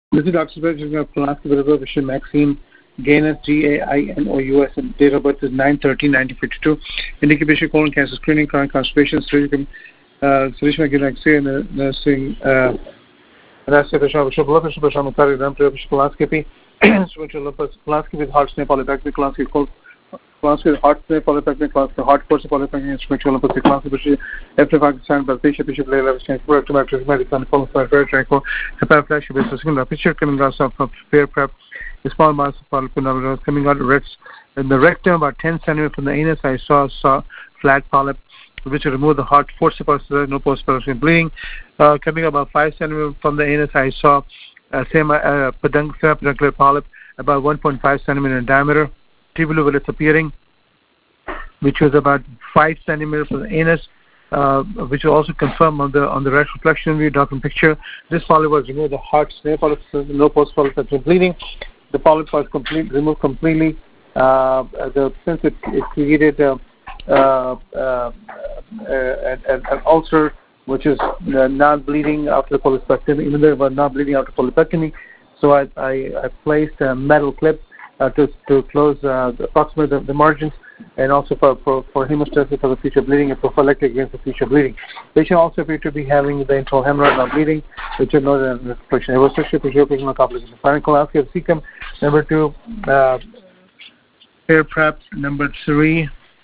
This is Dr. Subhash Pulaski, Bishop Maxime Gainus, Gainous, and date of birth is 9/13/1952. Indicate Bishop colon cancer screening, chronic constipation, surgical, Surishma Ginaxi, nursing, Bishop colonoscopy, colonoscopy with heart snake polypectomy, colonoscopy with heart snake polypectomy, colonoscopy heart force polypectomy, instrumental Olympus colonoscopy, after Pakistan, but Bishop Leila, Rectomatic, Medical, Qualified, Tranquil, Hepaflash, picture coming out of fair prep, the small mass of polyp coming out in the rectum, about 10 centimeters from the anus. I saw flat polyp, which removed the heart forcible, no post-operative bleeding. Coming about 5 centimeters from the anus, I saw peduncular polyp, about 1.5 centimeters in diameter. Tubular villus appearing, which was about 5 centimeters from the anus, which was also confirmed on the rectal flexion view document picture. This polyp was removed. The heart snare polyp, no post-polyp bleeding. The polyp was removed completely. Since it created an ulcer, which is not bleeding after the polypectomy, even though it was not bleeding after polypectomy. So I placed a metal clip to close approximately the margins, and also for hemostasis for the future bleeding and prophylactic against the future bleeding. Patient also appeared to be having the internal hemorrhage not bleeding, which is not an infection. It was sexual complication. Colonoscopy of cecum. Number 2, fair prep. Number 3,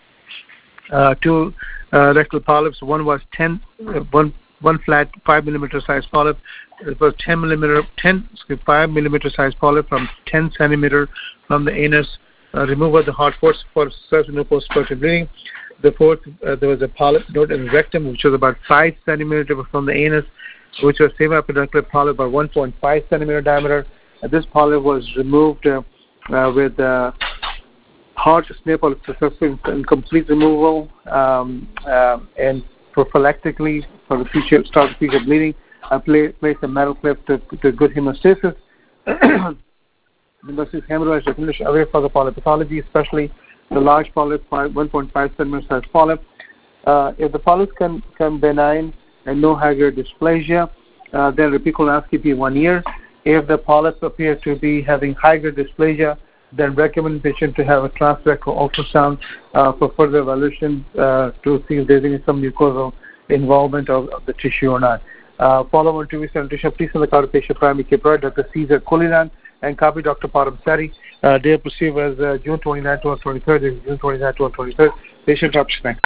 2 rectal polyps. One was 1 flat 5 millimeter size polyp. It was 5 millimeter size polyp from 10 centimeter from the anus. Removal of the heart force for no post-operative bleeding. The 4th, there was a polyp node in the rectum, which was about 5 centimeters from the anus, which was semipeduncular polyp, about 1.5 centimeter diameter. This polyp was removed with heart snare polyp successful and complete removal, and prophylactically for the future bleeding. I placed a metal clip to good hemostasis. Number 6, hemorrhage definition away from the polypathology, especially the large polyp, 1.5 centimeter size polyp. If the polyps come benign and no high-grade dysplasia, then repeat colonoscopy 1 year. If the polyps appear to be having high-grade dysplasia, then recommend patient to have a transrectal ultrasound for further evaluation to see if there is some mucosal involvement of the tissue or not. Follow on 2 weeks sanitation. Please send the card to patient primary care provider, Dr. Caesar Kulinan, and copy Dr. Param Sari. They are perceived as June 29 to 23rd. June 29 to 23rd. Patient option.